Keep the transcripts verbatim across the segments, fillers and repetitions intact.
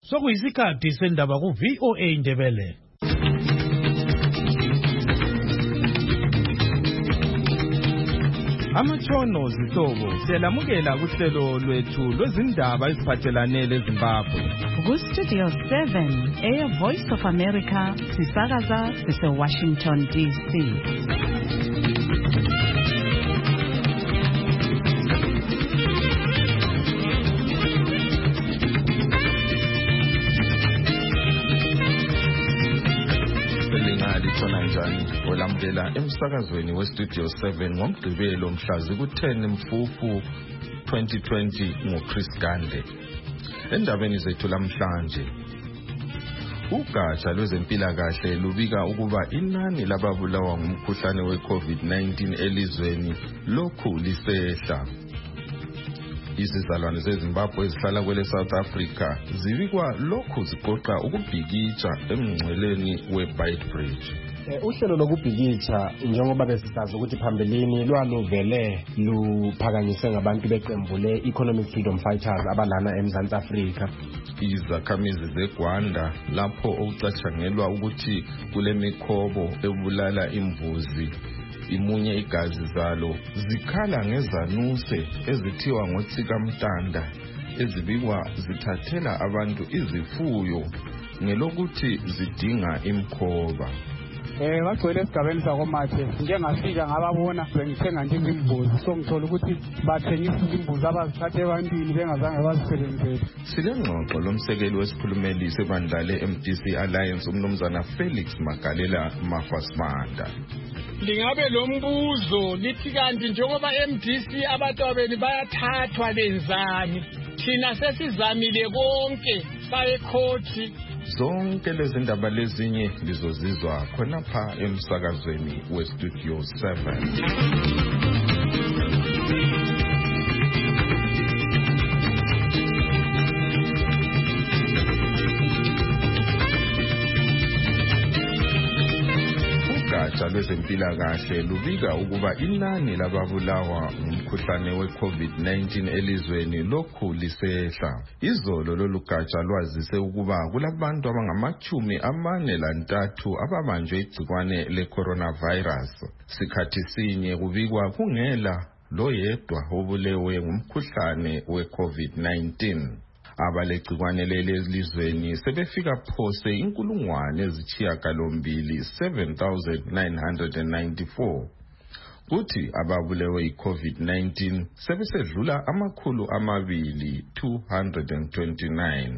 Sokuyisikhathi sendaba ku V O A Indebele. Amatshono zihlobo siyalamukela kuhlelo lwethu lwezindaba eziphathelane leZimbabwe. Ku Studio seven, Air Voice of America, sisakaza sise Washington D C. Olamukela emsakazweni we Studio seven ngomgqibelo mhla ku-ten Mfumfu twenty twenty ngoChris Gande. Endabeni zethu lamhlanje, ugatsha lwezempilakahle lubika ukuba inani lababulawa ngumkhuhlane we-COVID nineteen elizweni lokhu lisehla. Izizalwane zeZimbabwe ezihlala kwele South Africa zibikwa lokhu ziqoqa ukubhikitsha emngceleni we-Beitbridge. Uhlelo lokubhikitsha njengoba besisazi ukuthi phambilini lwaluvele luphakanyiswe ngabantu beqembu le-Economic Freedom Fighters abalana eMzantsi Afrika. Izakhamizi zeGwanda lapho okucatshangelwa ukuthi kule mikhobo ebulala imvuzi imunye igazi zalo zikhala ngezanuse ezithiwa ngotsikamtanda ezibikwa zithathela abantu izifuyo ngelokuthi zidinga imkhoba. Eh bagcwele esigabeni sakomathe njengafika ngababona bengithenga nje imbuzi songithola ukuthi bathengisa imbuzi abazithathe ebantwini bengazange bazisebenzele. Silengxoxo lomsekeli wesikhulumeli sebandla le-M D C Alliance umnumzana Felix Magalela Mafasmanda. Lingabe lo mbuzo lithi kanti njengoba M D C abatwabeni bayathathwa benzani, thina sesizamile konke saye court. Zonke lezi ndaba lezinye lizozizwa khonapha emsakazweni we Studio seven. Ugatsha lwezempilakahle lubika ukuba inani lababulawa ngumkhuhlane we-COVID nineteen elizweni lokhu lisehla. Izolo lolu gatsha lwazise ukuba kulabantu abangamachumi amane lantathu ababanjwe igcikwane le-coronavirus. Sikhathi sinye kubikwa kungela loyedwa obulewe ngumkhuhlane we-COVID nineteen. Abalegcikwane lelizweni sebefika phose inkulungwane ezitshiyagalombili seven thousand nine hundred ninety-four. Kuthi ababulewe i-COVID nineteen sebesedlula amakhulu amabili two hundred twenty-nine.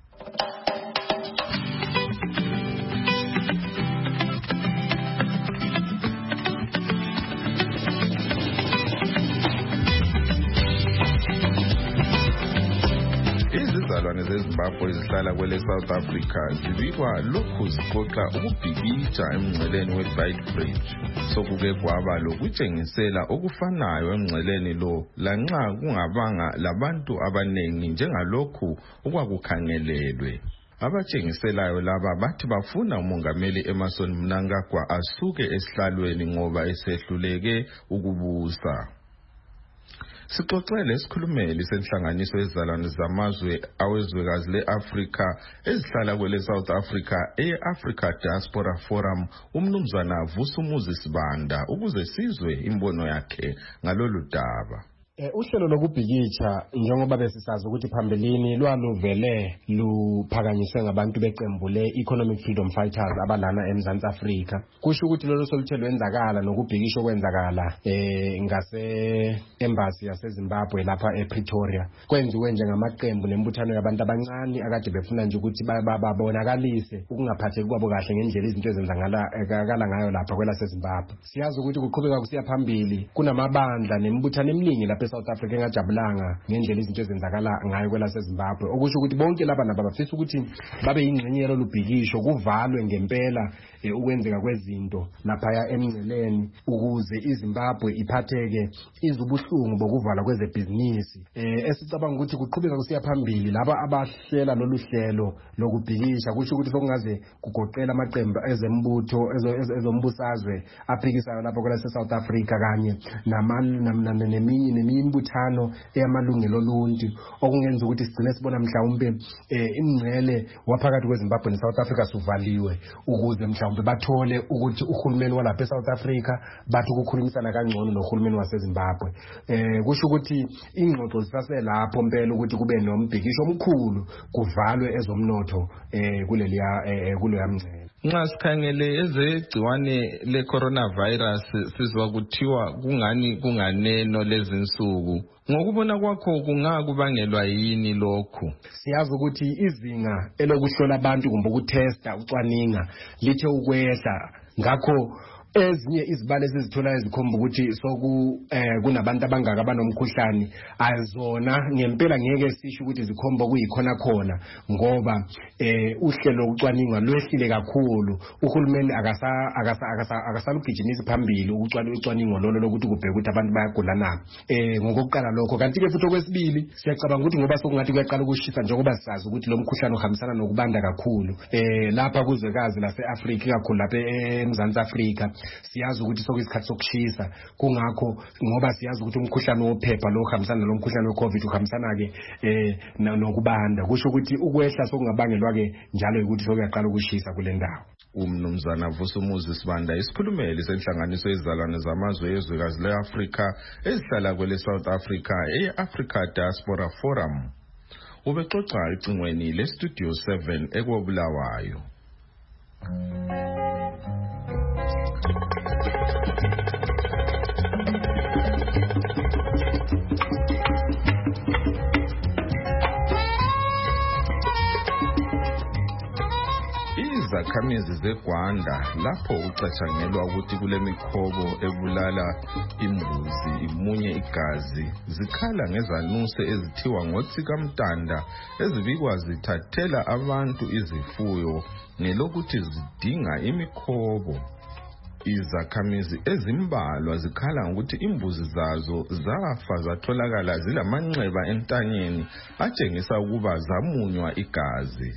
Izizalwane zeZimbabwe ezihlala kwele South Africa zibikwa lokhu ziqoqa ukubhikitsha emngceleni we-Beitbridge. Sokuke kwaba lokutshengisela okufanayo emngceleni lo lanxa kungabanga labantu abanengi njengalokhu okwakukhangelelwe. Abatshengiselayo laba bathi bafuna umongameli Emmerson Mnangagwa asuke esihlalweni ngoba esehluleke ukubusa. Sixoxele isikhulumeli senhlanganiso yezizalwane zamazwe awezwekazi le-Afrika ezihlala kwele South Africa e-Africa Diaspora Forum umnumzana Vusumuzi Sibanda ukuze sizwe imbono yakhe ngalolu daba. Uhlelo lokubhikitsha njengoba besisazi ukuthi phambilini lwaluvele luphakanyiswe ngabantu beqembu le-Economic Freedom Fighters abalana eMzantsi Afrika. Kusho ukuthi lolu soluthe lwenzakala nokubhikisha okwenzakala eh ngase embassy yaseZimbabwe lapha ePretoria kwenziwe njengamaqembu nembuthano yabantu abancane akade befuna nje ukuthi babonakalise ukungaphatheki kwabo kahle ngendlela izinto ezenzakala ngayo lapha kwelaseZimbabwe. Siyazi ukuthi kuqhubeka kusiya phambili kunamabandla nembuthano eminingi lapha South Africa engajabulanga ngendlela izinto ezenzakala ngayo kwelaseZimbabwe. Okusho ukuthi bonke laba naba bafisa ukuthi babe yingxenye lolubhikisho kuvalwe ngempela ukwenzeka kwezinto lapha emngceleni ukuze iZimbabwe iphatheke izubuhlungu bokuvala kwezebhizinisi. Eh esicabanga ukuthi kuqhubeka kusiya phambili laba abahlela lolu hlelo lokubhikisha kusho ukuthi sokungaze kugoqela amaqembu ezembutho ezombusazwe aphikisayo lapha kwelase South Africa kanye neminye neminye imbuthano eyamalungelo oluntu okungenza ukuthi sigcine sibona mhlawumbe ingcele waphakathi kweZimbabwe neSouth Africa suvaliwe ukuze mhlawumbe bathole ukuthi uhulumeni walapha eSouth Africa bathi ukukhulumisana kangcono nohulumeni waseZimbabwe. Eh kusho ukuthi ingxoxo zisaselapho mpela ukuthi kube nombhikisho omkhulu kuvalwe ezomnotho eh kuleliya kuleya mngcele. Nxa sikhangele ezegciwane le coronavirus sizwa kuthiwa kungani kunganeno lezinsuku, ngokubona kwakho kungakubangelwa yini lokho? Siyazi ukuthi izinga elokuhlola abantu kumbe ukutesta ucwaninga lithe ukwehla, ngakho ezinye izibalo ezizithola ezikhomba ukuthi soku eh kunabantu abangaka abanomkhuhlane azona ngempela ngeke sisho ukuthi zikhomba kuyikhona khona ngoba eh uhlelo lokucwaninga lwehlile kakhulu. Uhulumeni akasa akasa akasa akasalugijimisa phambili ucwaningo lolo lokuthi kubheke ukuthi abantu bayagula na. Eh ngokuqala lokho, kanti ke futhi okwesibili siyacabanga ukuthi ngoba sokungathi kuyaqala ukushisa njengoba sisazi ukuthi lo mkhuhlane uhambisana nokubanda kakhulu eh lapha kuzwekazi lase-Afrika kakhulu lapha eMzantsi Afrika. Siyazi ukuthi sokuyisikhathi sokushisa, kungakho ngoba siyazi ukuthi umkhuhlane wophepha lo uhambisana lo mkhuhlane weCovid uhambisana ke eh nokubanda, kusho ukuthi ukwehla sokungabangelwa ke njalo ukuthi sokuyaqala ukushisa kule ndawo. Umnumzana Vusumuzi Sibanda, isikhulumeli senhlanganiso yezizalwane zamazwe ezwekazi le-Afrika ezihlala kwele South Africa e-Africa Diaspora Forum, ubexoxa ecingweni le-Studio seven ekwabulawayo. Izakhamizi zeGwanda lapho ucatshangelwa ukuthi kule mikhobo ebulala imbuzi imunye igazi zikhala ngezanuse ezithiwa ngotsikamtanda ezibikwa zithathela abantu izifuyo ngelokuthi zidinga imikhobo. Izakhamizi ezimbalwa zikhala ngokuthi imbuzi zazo zafa zatholakala zilamanxeba entanyeni atshengisa ukuba zamunywa igazi.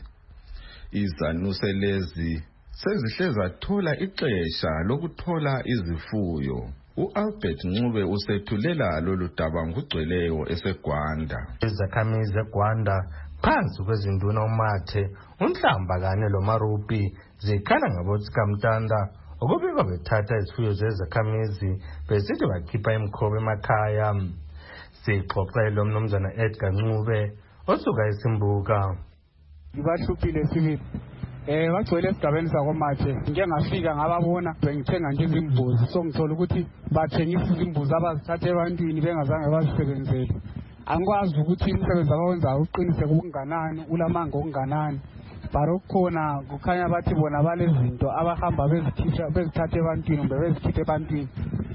Izanuse lezi sezihle zathola ixesha lokuthola izifuyo. U-Albert Ncube usethulela lolu daba ngugcweleyo eseGwanda. Izakhamizi zeGwanda phansi kwezinduna uMathe, uNhlamba kanye loMarupi zikhala ngabotsikamtanda ukubikwa bethatha izifuyo zezakhamizi besithi bakhipha imikhobo emakhaya. Sixoxele umnumzana Edgar Ncube osuka eSimbuka. Ngibahluphile sibili eh bagcwele esigabeni sakoMathe, ngike ngafika ngababona bengithenga nje izimbuzi, so ngithola ukuthi bathengisa izimbuzi abazithathe ebantwini bengazange bazisebenzele. Angikwazi ukuthi umsebenzi abawenzayo uqinise kunganani, ulamanga okunganani, barokhona kukhanya bathi bona balezinto abahamba bezikhipha bezithathe ebantwini kumbe bezikhiphe ebantwini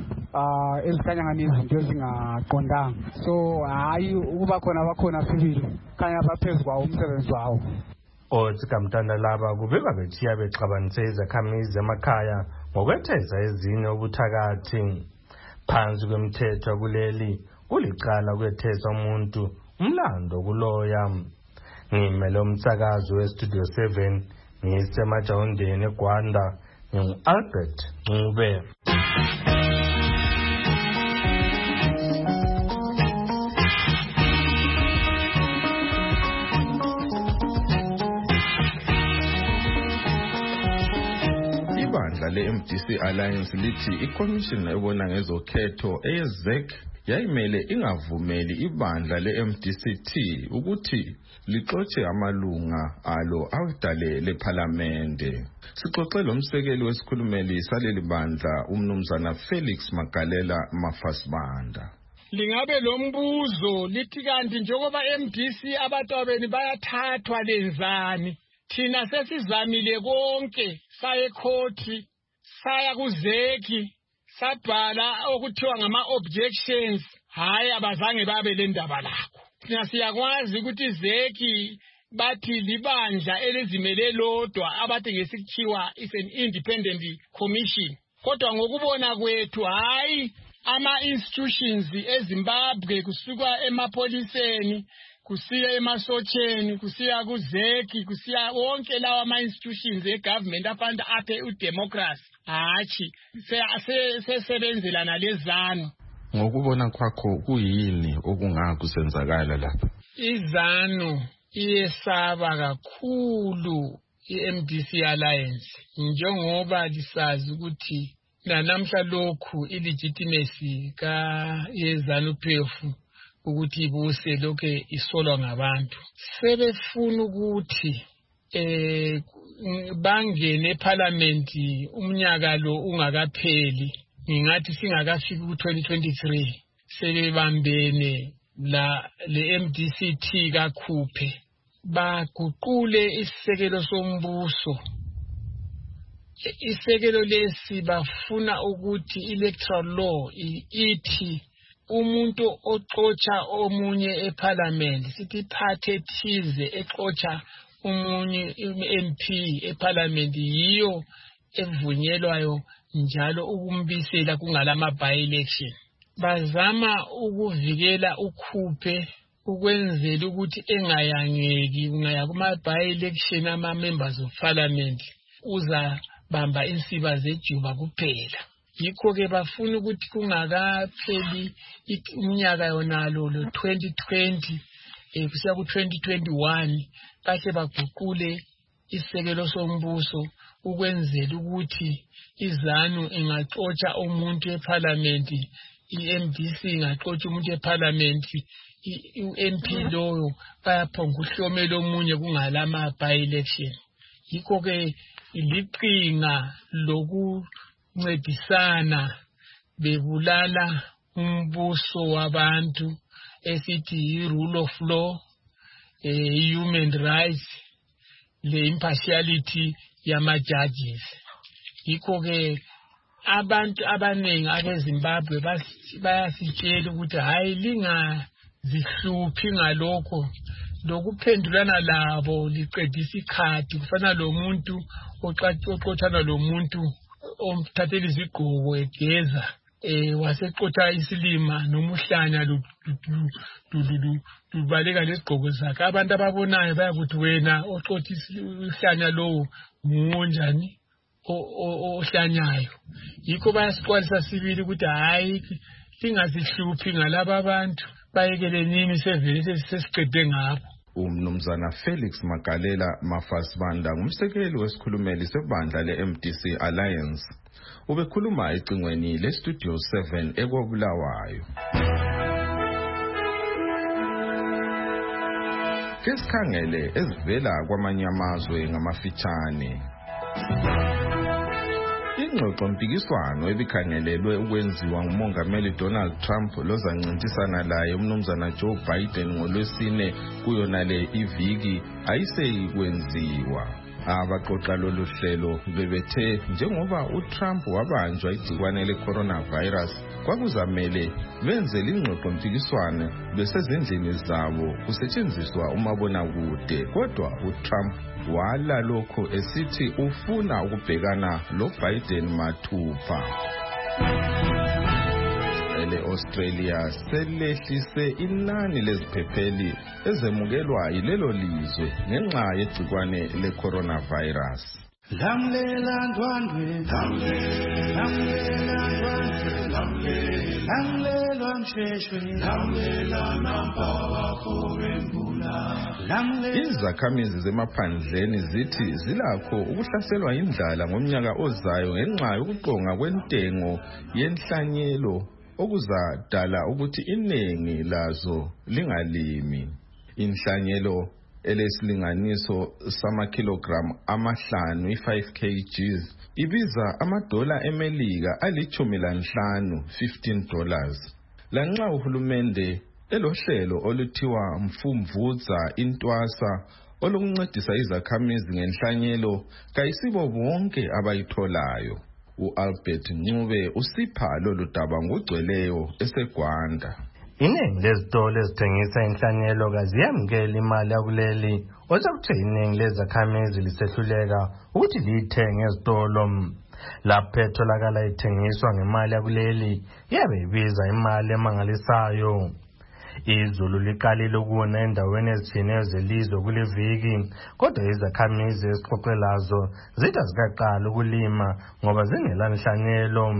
ah ezikhanya ngani izinto ezingaqondanga. So hayi ukuba khona bakhona sibili khanya baphezukwa umsebenzi wawo. Otsikamtanda laba kubikwa bethiya bexabanise izakhamizi emakhaya ngokwetheza ezinye ubuthakathi. Phansi kwemthetho kuleli kulicala ukwetheza umuntu umlando kuloya. Ngimele umsakazo weStudio seven ngisemajawundeni eGwanda, ngingu-Albert Ncube. Le-M D C Alliance lithi iCommission ebona ngezokhetho E-Z E C yayimele ingavumeli ibandla le-M D C T ukuthi lixotshe amalunga alo awedale lePhalamende. Sixoxe lo msekeli wesikhulumeli saleli bandla umnumzana Felix Magalela Mafasibanda. Lingabe lo mbuzo lithi kanti njengoba M D C abatwabeni bayathathwa lenzani, thina sesizamile konke, saye ekhoti, saya kuzeki, sabhala okuthiwa ngama objections, hayi abazange babe le ndaba lakho. Thina siyakwazi ukuthi zeki bathi libandla elizimele lodwa abathi ngesikhiwa is an independent commission. Kodwa ngokubona kwethu hayi ama institutions eZimbabwe kusuka emapoliseni kusiya emasotsheni kusiya kuzeki kusiya wonke lawa ama institutions egovernment afanda aphe udemocracy hachi sesebenzelana lezano. ngokubona kwakho kuyini okungakusenzakala lapha? Izanu iyesaba kakhulu i-M D C Alliance njengoba lisazi ukuthi nanamhla lokhu ilegitimacy ka yezanu P F ukuthi ibuse lokho isolwa ngabantu. Sebefuna ukuthi eh bangene eParliament umnyaka lo ungakapheli, ngingathi singakafiki ku twenty twenty-three, sebebambene la le M D C T kakhuphe baguqule isisekelo sombuso. Isekelo lesi bafuna ukuthi electoral law ithi umuntu oxotsha omunye eParliament, sithi party thize exotsha umunye M P eParliament yiyo evunyelwayo njalo ukumbisela kungalama by election. Bazama ukuvikela ukhuphe ukwenzela ukuthi engayangeki ungaya kuma by election ama members of parliament uza bamba insiba zejuba kuphela. Yikho ke bafuna ukuthi kungakapheli umnyaka yonalo lo twenty twenty eh kusiya ku twenty twenty-one kahle baguqule isekelo sombuso ukwenzela ukuthi izanu ingaxotsha umuntu eParliament, i-M D C ingaxotsha umuntu eParliament, i-M P loyo bayaphonga uhlomela omunye kungalama by election. Yikho ke iliqinga lokuncedisana bebulala umbuso wabantu esithi rule of law, eh, human rights, le impartiality yama judges. Yikho ke abantu abanengi abeZimbabwe bayasitshela ukuthi hayi linga zihluphi ngalokho lokuphendulana labo liqedisa ikhadi kufana lo muntu oxoxana lo muntu omthathela izigqoko egeza eh waseqotha isilima nomuhlanya lubaleka lesigqoko zakhe. Abantu ababonayo bayakuthi wena oxoxa isihlanya lowo ngonjani ohlanyayo. Yikho bayasiqwalisa sibili ukuthi hayi singazihluphi ngalabo abantu bayekele nini sevele sesiqede ngabo. Umnumzana Felix Magalela Mafasibanda ngumsekeli wesikhulumeli sebandla le-M D C Alliance ubekhuluma ecingweni le-Studio seven eKobulawayo. Kesikhangele ezivela kwamanye amazwe ngamafitshane. Ingxoxo mpikiswano ebikhangelelwe ukwenziwa ngumongameli Donald Trump lozancintisana laye umnumzana Joe Biden ngolwesine kuyona le iviki ayiseyikwenziwa. Abaxoxa lolu hlelo bebethe njengoba uTrump wabanjwa igcikwane le-coronavirus kwakuzamele benze ingxoxo mpikiswano besezindlini zabo kusetshenziswa umabonakude, kodwa uTrump wala lokho esithi ufuna ukubhekana loBiden mathupha. Le-Australia selehlise inani leziphepheli ezemukelwa yilelo lizwe ngenxa yegcikwane le-coronavirus. Lamlela ndwandwe, lamlela ndwandwe, lamlela msheshwe, lamlela nampawa korembula. Izakhamizi zemaphandleni zithi zilakho ukuhlaselwa indlala ngomnyaka ozayo ngenxa yokuqonga kwentengo yenhlanyelo okuzadala ukuthi iningi lazo lingalimi. Inhlanyelo elesilinganiso samakilogram amahlanu i-five kilograms ibiza amadola emelika alichumi lanhlanu fifteen dollars. Lanxa uhulumende elohlelo oluthiwa mfumvuza intwasa olokuncedisa izakhamizi ngenhlanyelo kayisibo bonke abayitholayo. U-Albert Ncube usipha lolu daba ngogcweleyo eseGwanda. Iningi lezitolo ezithengisa inhlanyelo kaziyamukela imali yakuleli osakuthe iningi lezakhamizi lisehluleka ukuthi liyithenge ezitolo. Lapho etholakala ithengiswa ngemali yakuleli iyabe ibiza imali emangalisayo. Izulu liqalile ukuna endaweni ezitshiyeneyo zelizwe kule viki, kodwa izakhamizi ezixoxe lazo zithi azikaqali ukulima ngoba zingela nhlanyelo.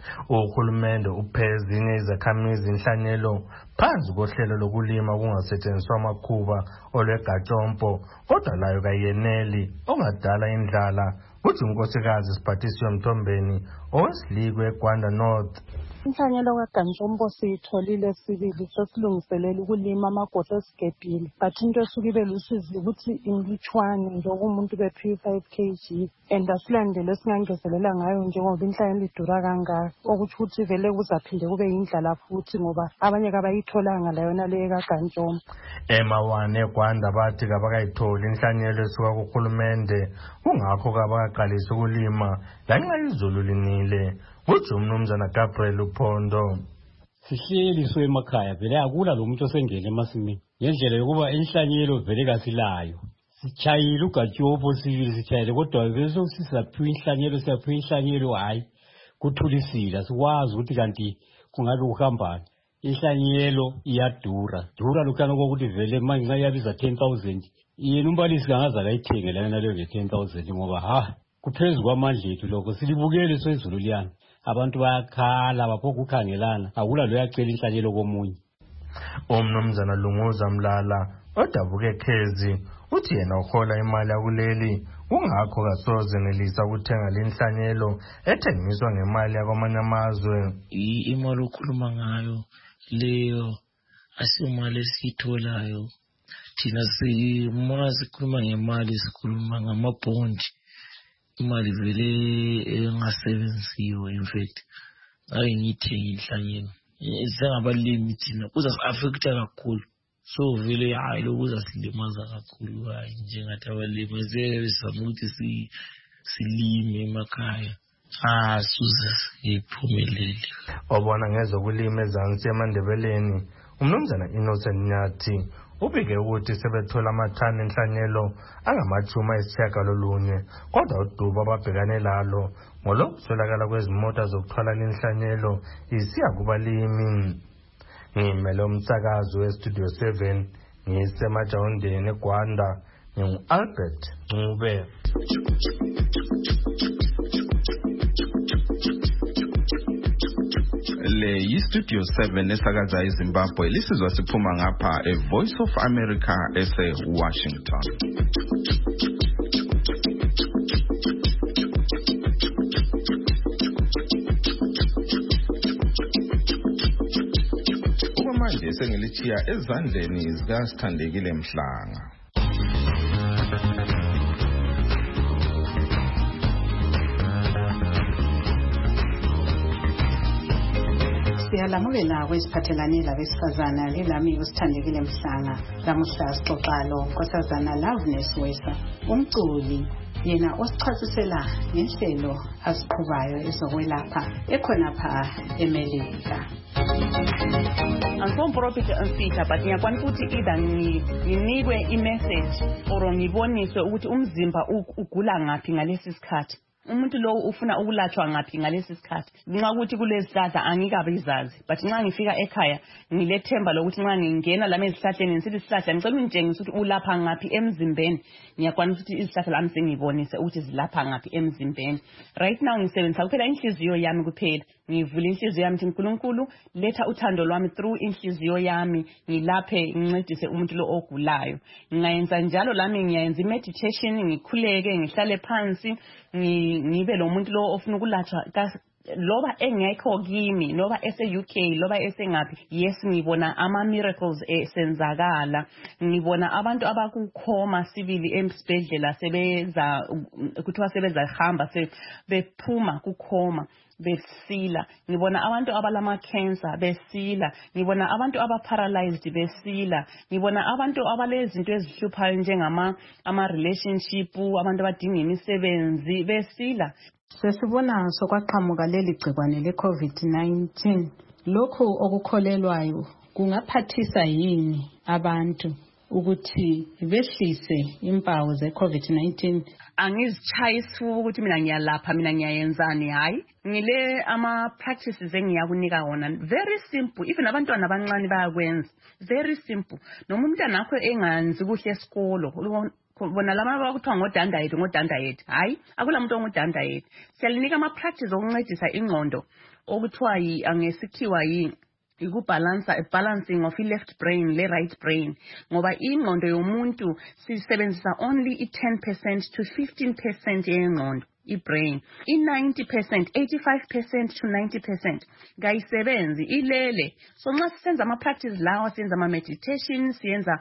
Uhulumende uphe ezinye izakhamizi inhlanyelo phansi kohlelo lokulima kungasetshenziswa amakhuba olwegatshompo, kodwa layo kayeneli ongadala indlala. Kuthi unkosikazi Siphathiswe Mthombeni oweSilikwe eGwanda North. Inhlanyelo kaGantshombo siyitholile sibili sesilungiselela ukulima amagoda esigebhile, but into esuke ibe lusizi ukuthi imlutshwane njengomuntu be-P five K G and asilandele esingangezelela ngayo njengoba inhlanyelo idura kangaka, okuthi ukuthi vele kuzaphinde kube yindlala futhi ngoba abanye kabayitholanga layona leyo kaGantshombo. Emawane eGwanda bathi kabakayitholi inhlanyelo esuka kuhulumende, kungakho kabakaqalisa ukulima lanxa izulu linile. Kuthi umnumzana Gabriel Uphondo. Sihleli so emakhaya vele akula lo muntu osengena emasimini ngendlela yokuba inhlanyelo vele kasilayo. Sichayile uGantshombo sibili sichayile kodwa bese sisaphiwa inhlanyelo siyaphiwa inhlanyelo hayi kuthulisile sikwazi ukuthi kanti kungabe uhambana. Inhlanyelo iyadura dura lokana ukuthi vele manje nxa yabiza ten thousand yena umbalisi kangaza kayithenge lana naleyo nge ten thousand ngoba ha kuphezulu kwamandla ethu lokho silibukele sezulu liyana. Abantu bayakhala baphoka ukhangelana akula lo yacela inhlanyelo komunye. Umnumzana Lunguza Mlala odabuke Khezi uthi yena uhola imali yakuleli kungakho kasoze ngelisa ukuthenga lenhlanyelo ethengiswa ngemali yakwamanye amazwe. Imali okhuluma ngayo leyo asimali esitholayo thina sima sikhuluma ngemali sikhuluma ngamabhondi. Imali vele engasebenziyo in fact ayi ngithenga inhlanyelo sengabalimi thina kuza affecta kakhulu, so vele hayi lokuza silimaza kakhulu hayi njengathi abalimi sesizama ukuthi silime emakhaya ah suze siphumelele. Obona ngezokulima ezansi eMandebeleni umnumzana Innocent Nyathi ubike ukuthi sebethola amathani enhlanyelo angamachuma esishiyagalolunye, kodwa udubo ababhekane lalo ngolokutholakala kwezimota zokuthwala lenhlanyelo isiya kubalimi. Ngimele umsakazo weStudio seven ngisemajawundeni eGwanda ngingu-Albert Ncube. Le yiStudio seven esakaza eZimbabwe lisizwa siphuma ngapha eVoice of America ese-Washington. Okwamanje sengilithiya ezandleni zikaSithandekile Mhlanga. Siyalamukela kwesiphathelane labesifazana lelami uSithandekile Mhlanga. Lamuhla sixoxa lo Nkosazana Loveness Wesa, umculi yena osichasisela ngehlelo asiqhubayo ezokwelapha ekhonapha eMelika. Angifuni profit ansitha but ngiyakwana ukuthi either nginikwe i-message or ngiboniswe ukuthi umzimba ugula ngaphi ngalesi sikhathi. Umuntu lo ufuna ukulatshwa ngaphi ngalesi sikhathi. Nxa ukuthi kulezihlahla angikabe izazi, but nxa ngifika ekhaya ngilethemba lokuthi nxa ngingena lami ezihlahleni ngisithi isihlahla ngicela ungitshengise ukuthi ulapha ngaphi emzimbeni. Ngiyakwanisa ukuthi izihlahla lami sengibonise ukuthi zilapha ngaphi emzimbeni. Right now ngisebenzisa kuphela inhliziyo yami kuphela. Ngivula inhliziyo yami uNkulunkulu letha uthando lwami through inhliziyo yami ngilaphe ngincedise umuntu lo ogulayo. Ngiyenza njalo lami ngiyenza meditation ngikhuleke ngihlale phansi ngibe lo muntu lo ofuna ukulatshwa loba engekho kimi loba ese U K loba esengaphi. Yes ngibona ama miracles esenzakala, ngibona abantu abakukhoma sibili emsibedlela sebeza kuthiwa sebeza hamba bephuma kukhoma besila. Ngibona abantu abalama cancer besila, ngibona abantu abaparalyzed besila, ngibona abantu abalezinto ezihluphayo njengama ama relationship, abantu abadinga imisebenzi besila. Sesibona sokwaqhamuka leli gcikwane le COVID nineteen. Lokho okukholelwayo kungaphathisa yini abantu ukuthi behlise impawu ze COVID nineteen? Angizichayisi ukuthi mina ngiyalapha mina ngiyayenzani, hayi ngile ama practices engiyakunika wona very simple, even abantwana abancane bayakwenza very simple. Noma umntwana nakho enganzi kuhle esikolo bona lama bakuthiwa ngodanda yethu ngodanda yethu, hayi akula muntu ongudanda yethu. Siyalinika ama practice okuncedisa ingqondo okuthiwa yi angesikhiwa yi ikubalansa balancing of i-left brain le-right brain ngoba ingqondo yomuntu sisebenzisa only i-ten percent to fifteen percent yengqondo i-brain i-ninety percent eighty-five percent to ninety percent kayisebenzi ilele so nxa sisenza ama-practice lawa siyenza ama-meditation siyenza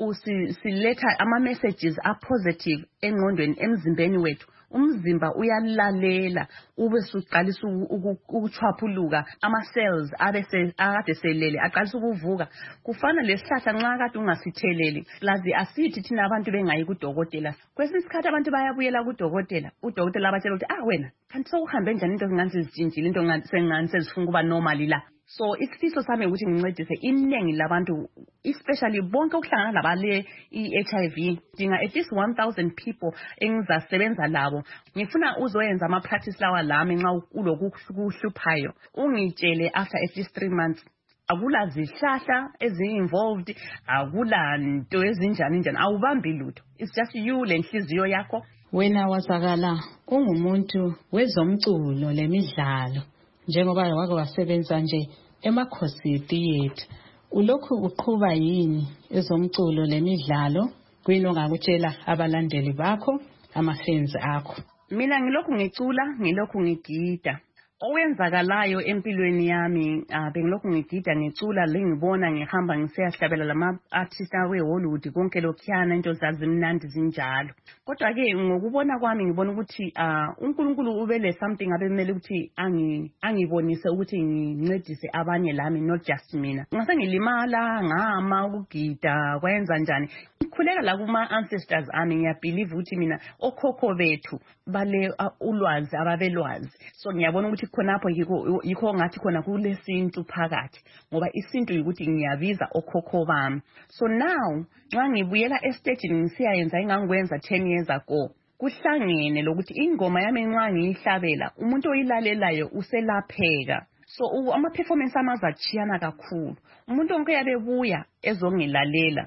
siletha ama-messages a-positive engqondweni emzimbeni wethu umzimba uyalalela ube suqalisa ukuchwaphuluka ama-cells abese akade selele aqalisa ukuvuka kufana lesihlahla nxa kade ungasitheleli lazi asithi thina abantu bengayi kudokotela kwesinye isikhathi abantu bayabuyela kudokotela udokotela abatshela ukuthi ah wena kanti sokuhambe njani into zingani sezitshintshile into sengani sezifuna ukuba normal la so isifiso sami ukuthi ngincedise iningi labantu especially bonke ukuhlangana labale i-H I V dinga at least one thousand people engizasebenza labo ngifuna uzoyenza ama-practice lawa lami nxa ulokuhluphayo ungitshele after at least three months akula zihlahla ezi-involved akula nto ezinjani njani awubambi lutho it's just you lenhliziyo yakho wena wazakala ungumuntu wezomculo lemidlalo njengoba wake wasebenza nje emakhosi theatre ulokhu uqhuba yini ezomculo lemidlalo kuyini ongakutshela abalandeli bakho ama-fans akho mina ngilokhu ngicula ngilokhu ngigida owenzakalayo empilweni yami uh, bengilokhu ngigida ngicula lengibona ngihamba ngisiyahlabela lama-artist awe-Hollywood konke lokhuyana into zazimnandi zinjalo kodwa ke ngokubona kwami ngibona ukuthi uh, uNkulunkulu ubele something abemele ukuthi angi angibonise ukuthi ngincedise abanye lami not just mina ngase ngilimala ngama ukugida kwenza njani ngikhuleka la kuma ancestors ami ngiyabelieve ukuthi mina okhokho bethu bale uh, ulwazi ababelwazi so ngiyabona ukuthi khonapho yiko yikho ngathi khona kulesintu phakathi ngoba isintu ukuthi ngiyabiza okhokho bami so now nxa ngibuyela estage ngisiyayenza ingangikwenza ten years ago kuhlangene lokuthi ingoma yami nxa ngiyihlabela umuntu oyilalelayo uselapheka so ama performance amazachiyana kakhulu umuntu onke yabebuya ezongilalela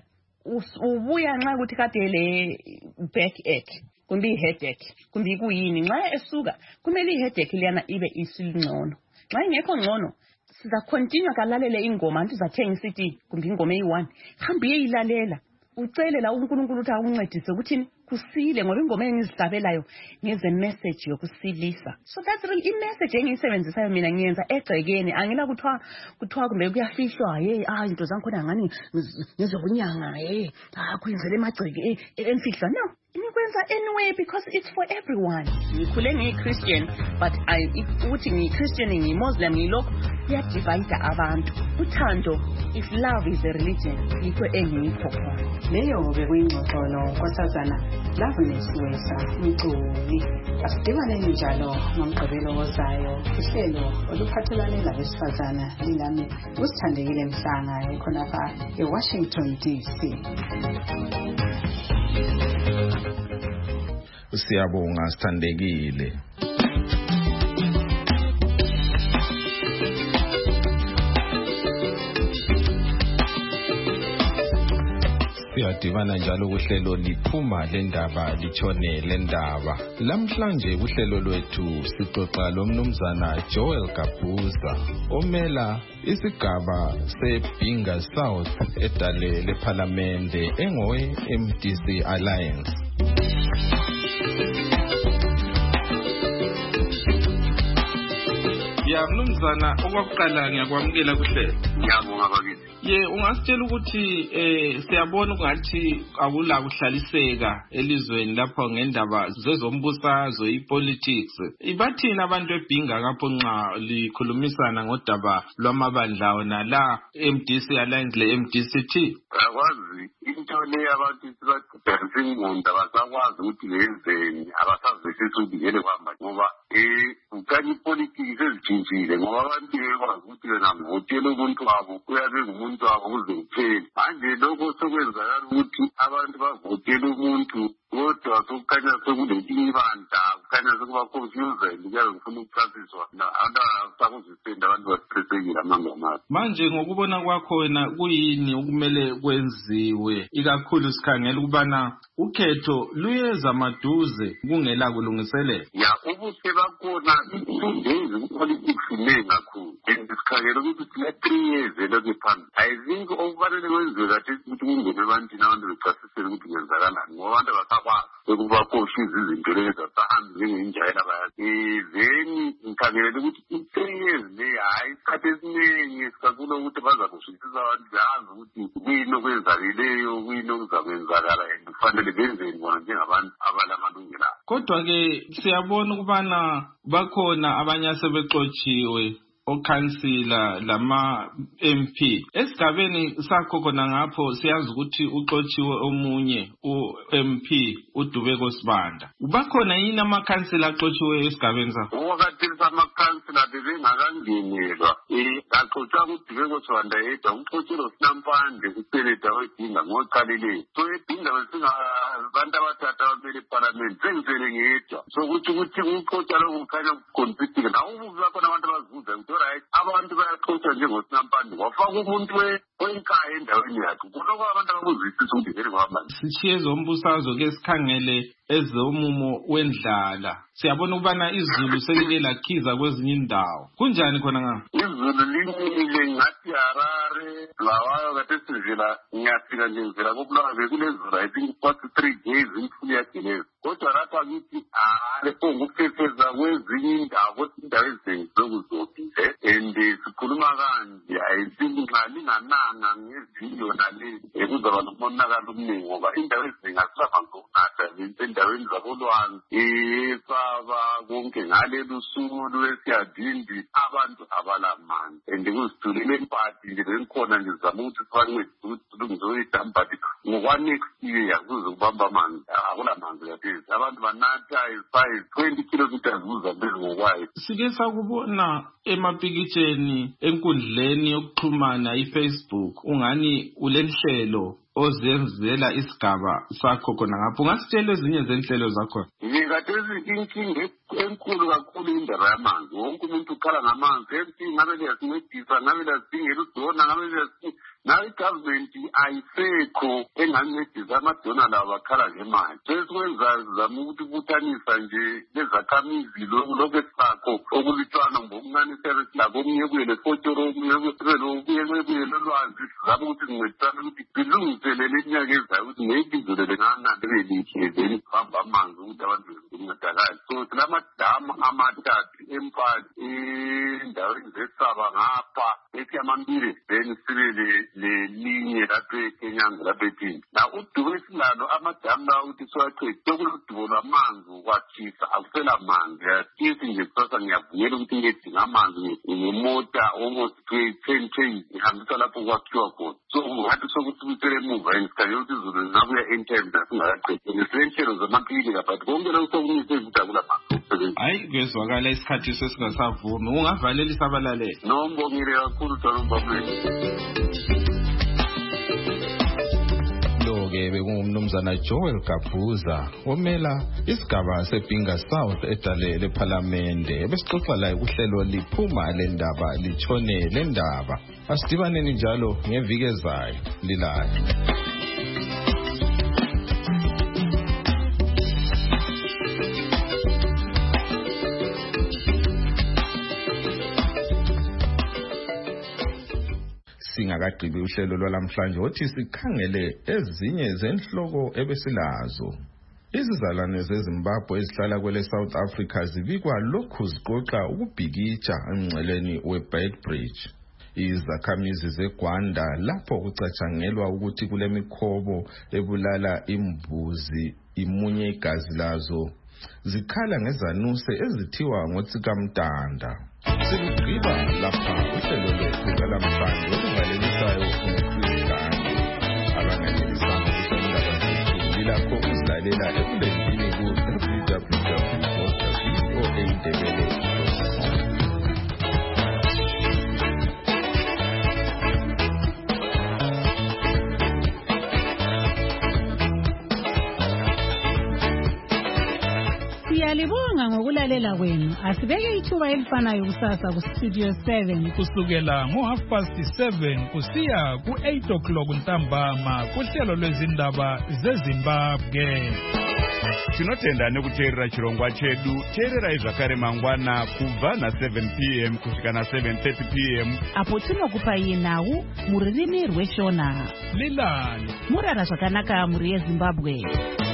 ubuya nxa ukuthi kade le backache kumbe i-headache kumbe kuyini nxa esuka kumele i-headache liyana ibe isilingcono nxa ingekho ngcono siza continue kalalele ingoma antu zathenga isithi kumbe ingoma eyi-one hambe uyeyilalela ucele la uNkulunkulu ukuthi akuncedise ukuthi kusile ngoba ingoma engizihlabelayo ngeze message yokusilisa so that's really i-message engiyisebenzisayo mina ngiyenza egcekeni angila kuthiwa kuthiwa kumbe kuyafihlwa hey ah into zangikhona ngani ngezokunyanga hey ah kuyenzele emagceke emfihlwa no ngikwenza anyway because it's for everyone ngikhule ngiyi-Christian but I ukuthi ngiyi-Christian ngiyi-Muslim ngilokho kuyadivide abantu uthando if love is a religion yikho engiyikho khona leyo bekuyingxoxolo nkosazana Loveness Wesa umculi asidibane njalo ngomgqibelo ozayo uhlelo oluphathelane labesifazana lilami usithandekile Mhlanga ekhonapha eWashington D C siyabonga sithandekile siyadibana njalo kuhlelo liphuma lendaba litshone lendaba lamhlanje kuhlelo lwethu sixoxa lomnumzana Joel Gabuza omela isigaba seBinga South edale leParliamente engowe M D C Alliance ya mnumzana okwakuqala ngiyakwamukela kuhlelo ngiyabonga bakithi ye ungasitshela ukuthi eh siyabona ukuthi akula kuhlaliseka elizweni lapho ngendaba zezombusazwe ipolitics ibathina abantu eBinga kapho nxa likhulumisana ngodaba lwamabandla ona la M D C Alliance le M D C T akwazi into le abantu sibathisa ingqondo abasakwazi ukuthi benzeni abasazwisisi ubiyele kwamba ngoba eh ukanye ipolitics ezitshintshile ngoba abantu bekwazi ukuthi wena ngivotele umuntu wabo uyabe ngumuntu wabo kuze kuphele manje lokho sokwenzakala ukuthi abantu bavotele umuntu kodwa sokukhanya sekulenye ibandla khanya sekuba confused njalo ngifuna ukuchasiswa na anda sakuzisenda abantu basiphethekile amangamazi. Manje ngokubona kwakho wena kuyini okumele kwenziwe ikakhulu sikhangela ukubana ukhetho luyeza maduze kungela kulungiselela? Ya ubuhle bakhona two days politics le kakhulu. Sikhangela ukuthi sine three years eloke phambili. I think okufanele kwenziwe kathi ukuthi kungene ebantwini abantu bechasisele ukuthi kwenzakalani ngoba abantu abasakwazi ukuba koshiza izinto lezi asahambe njengenjayela bayazi. Then ngikhangelela ukuthi three years le hayi isikhathi esiningi sikakhulu ukuthi baza kushintshisa abantu bazi ukuthi kuyini okwenzakeleyo kuyini okuzakwenzakala and kufanele benzeni bona njengabantu abalamalungelo. Kodwa-ke siyabona ukubana bakhona abanye asebexotshiwe okhansila lama M P. Esigabeni sakho khona ngapho siyazi ukuthi uxotshiwe omunye u-M P uDubeko Sibanda. Ubakhona yini amakhansila axotshiwe esigabeni sakho? Wakati amakhansila bebengakangenelwa eh axotsha uDubeko Sibanda yedwa uxotshelwe sinampande uSenator weDinga ngoqalile. So eDinga besinga abantu abathatha abamele eParliament sengizele ngedwa. So ukuthi ukuthi uxotsha lo kukhanya conflict na ubuza khona abantu abazuza right abantu bayaxotsha njengosinampande wafaka umuntu wenkaya endaweni yakhe kuloko abantu abakuzwisisa ukuthi vele kwahamba. Sishiye zombusazwe ke sikhangele ezomumo wendlala. Siyabona ukubana izulu selike lakhiza kwezinye indawo. Kunjani khona ngapha? Izulu linile ngathi Harare lawayo kade sivela ngiyafika nje ngivela koBulawayo bekulezulu I think forty three days imfula yageleza. Kodwa lapha ngithi ale ngokufefeza kwezinye indawo indawo ezingizokuzobile and sikhuluma kanje I think nxa lingananga ngeziyo nale ekuzaba nomonakalo omningi ngoba indawo ezingasaba ngokunatha endaweni zabolwanga esaba konke ngale lusuku lwesiyadindi abantu abalamanzi and kuzithulile impati nje benkhona nje zama ukuthi sibancede ukuthi lungizoyidamba but ngokwa-next year kuzokubamba amanzi akulamanzi kathesi abantu banatha as twenty kilometers kuza phezulu ngokwayo. Sike sakubona emapikitsheni enkundleni yokuxhumana iFacebook ungani ulenhlelo ozenzela isigaba sakho khona ngapho ungasitshela ezinye zenhlelo zakho? Ngikathesi inkinga enkulu kakhulu indaba yamanzi wonke umuntu ukhala ngamanzi everything ngabe liyasincedisa ngabe liyasingela udona ngabe liyasingela nawe igovernment ayisekho engancedisa amadona lawo bakhala ngemali. Sesikwenza zama ukuthi ubuthanisa nje lezakhamizi lokhu esakho okulitshwana ngokuncane service labo omunye kuyele fotoro omunye kuyele lolwazi zama ukuthi sincedisane ukuthi silungiselele iminyaka ezayo ukuthi nebizo lele nganandi belihle then kuhamba amanzi ukuthi abantu bezincedakale. So silamadamu amathathu empati endaweni zesaba ngapha esiyamambili then sibe lelinye lapho eKenyanga lapho eThini. Na uDube silalo amadamu lawo ukuthi siwaqede sekulodubo lwamanzi ukwatshisa akusela manzi yasisi nje kusasa ngiyavuyela ukuthi ngedinga amanzi ngemota almost ten trains ihambisa lapho kwakhiwa khona. So ngathi sokuthi uthele emuva ngisikhaye ukuthi izulu lingabuya entime nasingakaqedi nesilenhlelo zamaphilika but konke lokho sokunyise ukuthi akulamanzi. Hayi kwezwakala isikhathi sesingasavumi ungavalela isabalalele. Nombongile kakhulu Thanobabule. Lo-ke bekungumnumzana Joel Gabhuza omela isigaba seBinga South edalele ePhalamende ebesixoxa laye kuhlelo liphuma le ndaba litshone le ndaba. Asidibaneni njalo ngeviki ezayo lilayo. Singakagqibi uhlelo lwalamhlanje othi sikhangele ezinye zenhloko ebesilazo. Izizalwane zeZimbabwe ezihlala kwele South Africa zibikwa lokhu ziqoqa ukubhikitsha emngceleni weBeitbridge. Izakhamizi zeGwanda lapho kucatshangelwa ukuthi kule mikhobo ebulala imbuzi imunye igazi lazo zikhala ngezanuse ezithiwa ngotsikamtanda. Sikugqiba lapha uhlelo lwethu lwalamhlanje olungalelisayo uMkristiano abanganelisanga kusendaba zethu yilapho uzilalela ebulenjini ku w w w dot v o a ndebele dot com. Siyalibonga ngokulalela kwenu. Asibeke ithuba elifanayo kusasa ku Studio seven kusukela ngo half past seven kusiya ku eight o'clock ntambama kuhlelo lwezindaba zeZimbabwe. Tinotenda nekuteerera chirongwa chedu. Teererai zvakare mangwana kubva na seven p m kusvika na seven thirty p m apo tinokupai nhau mururimi rweshona. Lilani murara zvakanaka muri yeZimbabwe.